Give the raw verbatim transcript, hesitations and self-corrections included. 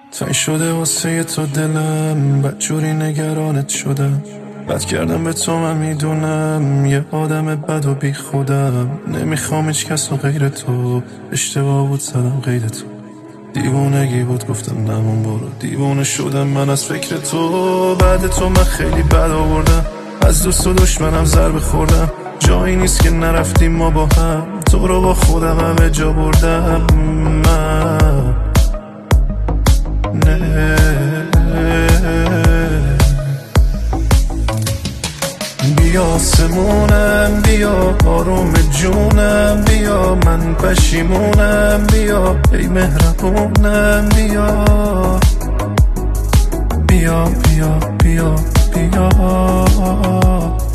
تنگ شده واسه تو دلم، بدجوری نگرانت شدم. بد کردم به تو من میدونم، یه آدم بد و بی خودم. نمیخوام هیچ کس و غیر تو، اشتباه بود زدم غیر تو. دیوونگی بود گفتم نمون برو، دیوونه شدم من از فکر تو. بعد تو من خیلی بد آوردم، از دوست و دشمنم ضربه خوردم. جایی نیست که نرفتیم ما با هم، تو رو با خودم همه جا بردم من. نه بیا آسمونم، بیا آروم جونم، بیا من پشیمونم، بیا ای مهربونم، بیا بیا بیا بیا بیا